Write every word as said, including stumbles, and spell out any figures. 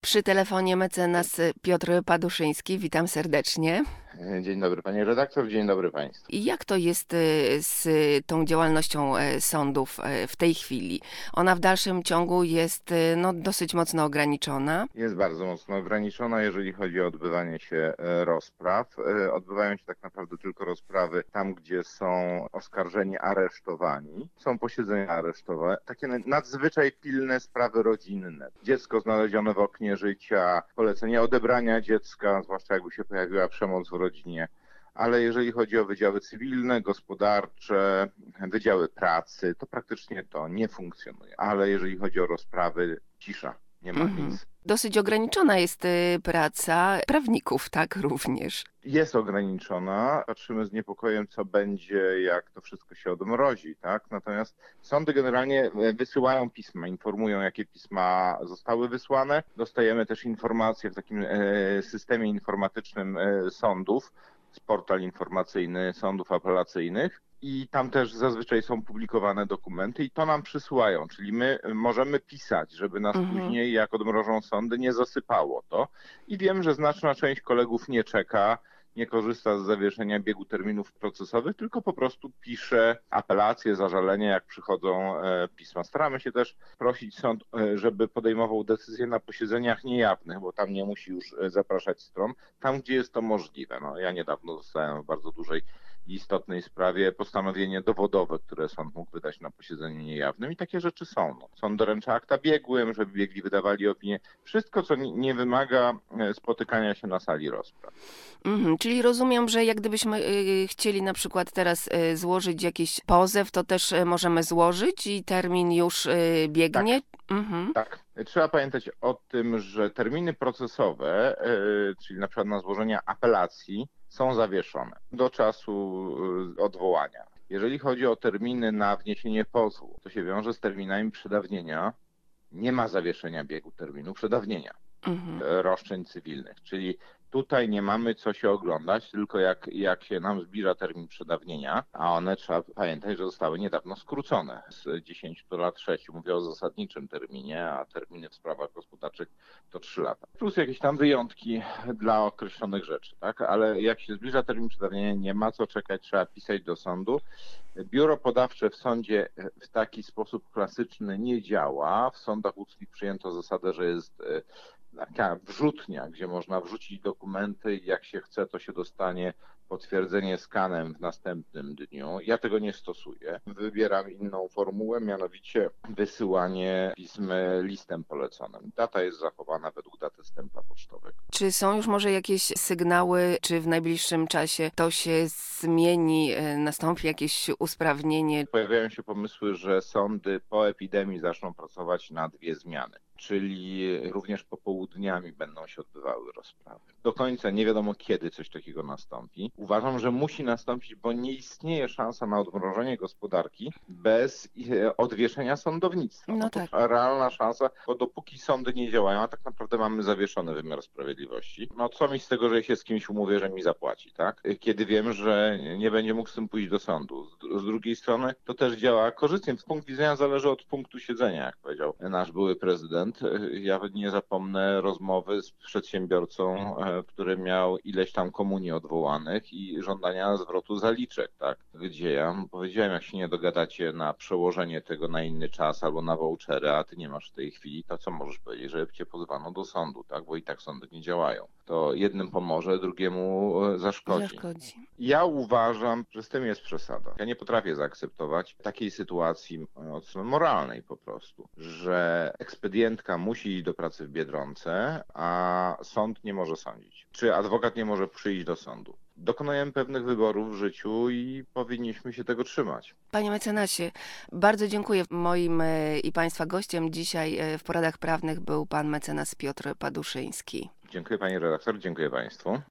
Przy telefonie mecenas Piotr Paduszyński. Witam serdecznie. Dzień dobry pani redaktor, dzień dobry państwu. I jak to jest z tą działalnością sądów w tej chwili? Ona w dalszym ciągu jest no, dosyć mocno ograniczona. Jest bardzo mocno ograniczona, jeżeli chodzi o odbywanie się rozpraw. Odbywają się tak naprawdę tylko rozprawy tam, gdzie są oskarżeni aresztowani. Są posiedzenia aresztowe, takie nadzwyczaj pilne sprawy rodzinne. Dziecko znalezione w oknie życia, polecenie odebrania dziecka, zwłaszcza jakby się pojawiła przemoc w rodzinie. Ale jeżeli chodzi o wydziały cywilne, gospodarcze, wydziały pracy, to praktycznie to nie funkcjonuje. Ale jeżeli chodzi o rozprawy, cisza, nie ma Mhm. nic. Dosyć ograniczona jest praca prawników, tak również. Jest ograniczona. Patrzymy z niepokojem, co będzie, jak to wszystko się odmrozi, tak? Natomiast sądy generalnie wysyłają pisma, informują, jakie pisma zostały wysłane. Dostajemy też informacje w takim systemie informatycznym sądów, portal informacyjny sądów apelacyjnych. I tam też zazwyczaj są publikowane dokumenty i to nam przysyłają, czyli my możemy pisać, żeby nas Mhm. później, jak odmrożą sądy, nie zasypało to. I wiem, że znaczna część kolegów nie czeka, nie korzysta z zawieszenia biegu terminów procesowych, tylko po prostu pisze apelacje, zażalenia, jak przychodzą pisma. Staramy się też prosić sąd, żeby podejmował decyzje na posiedzeniach niejawnych, bo tam nie musi już zapraszać stron, tam gdzie jest to możliwe. No, ja niedawno zostałem w bardzo dużej i istotnej sprawie postanowienie dowodowe, które sąd mógł wydać na posiedzeniu niejawnym i takie rzeczy są. No. Sąd doręcza akta biegłym, żeby biegli wydawali opinie. Wszystko, co nie wymaga spotykania się na sali rozpraw. Mhm, czyli rozumiem, że jak gdybyśmy y, chcieli na przykład teraz y, złożyć jakiś pozew, to też y, możemy złożyć i termin już y, biegnie? Tak. Mhm. Tak. Trzeba pamiętać o tym, że terminy procesowe, y, czyli na przykład na złożenie apelacji, są zawieszone do czasu odwołania. Jeżeli chodzi o terminy na wniesienie pozwu, to się wiąże z terminami przedawnienia. Nie ma zawieszenia biegu terminu przedawnienia Mhm. roszczeń cywilnych, czyli tutaj nie mamy co się oglądać, tylko jak, jak się nam zbliża termin przedawnienia, a one trzeba pamiętać, że zostały niedawno skrócone z dziesięciu do lat sześciu. Mówię o zasadniczym terminie, a terminy w sprawach gospodarczych to trzy lata. Plus jakieś tam wyjątki dla określonych rzeczy, tak? Ale jak się zbliża termin przedawnienia, nie ma co czekać, trzeba pisać do sądu. Biuro podawcze w sądzie w taki sposób klasyczny nie działa. W sądach łódzkich przyjęto zasadę, że jest taka wrzutnia, gdzie można wrzucić dokumenty i jak się chce, to się dostanie potwierdzenie skanem w następnym dniu. Ja tego nie stosuję. Wybieram inną formułę, mianowicie wysyłanie pism listem poleconym. Data jest zachowana według daty stempla pocztowego. Czy są już może jakieś sygnały, czy w najbliższym czasie to się zmieni, nastąpi jakieś usprawnienie? Pojawiają się pomysły, że sądy po epidemii zaczną pracować na dwie zmiany, czyli również popołudniami będą się odbywały rozprawy. Do końca nie wiadomo, kiedy coś takiego nastąpi. Uważam, że musi nastąpić, bo nie istnieje szansa na odmrożenie gospodarki bez odwieszenia sądownictwa. No No to tak. realna szansa, bo dopóki sądy nie działają, a tak naprawdę mamy zawieszony wymiar sprawiedliwości, no co mi z tego, że się z kimś umówię, że mi zapłaci, tak? Kiedy wiem, że nie będzie mógł z tym pójść do sądu. Z drugiej strony to też działa korzystnie. Z punktu widzenia zależy od punktu siedzenia, jak powiedział nasz były prezydent. Ja nie zapomnę rozmowy z przedsiębiorcą, który miał ileś tam komunii odwołanych i żądania zwrotu zaliczek, tak? Gdzie ja mu powiedziałem, jak się nie dogadacie na przełożenie tego na inny czas albo na vouchery, a ty nie masz w tej chwili, to co możesz powiedzieć, żeby cię pozwano do sądu, tak? Bo i tak sądy nie działają. To jednym pomoże, drugiemu zaszkodzi. Zaszkodzi. Ja uważam, że z tym jest przesada. Ja nie potrafię zaakceptować takiej sytuacji od strony moralnej po prostu, że ekspedientka musi iść do pracy w Biedronce, a sąd nie może sądzić. Czy adwokat nie może przyjść do sądu. Dokonujemy pewnych wyborów w życiu i powinniśmy się tego trzymać. Panie mecenasie, bardzo dziękuję. Moim i Państwa gościem dzisiaj w Poradach Prawnych był pan mecenas Piotr Paduszyński. Dziękuję pani redaktor, dziękuję państwu.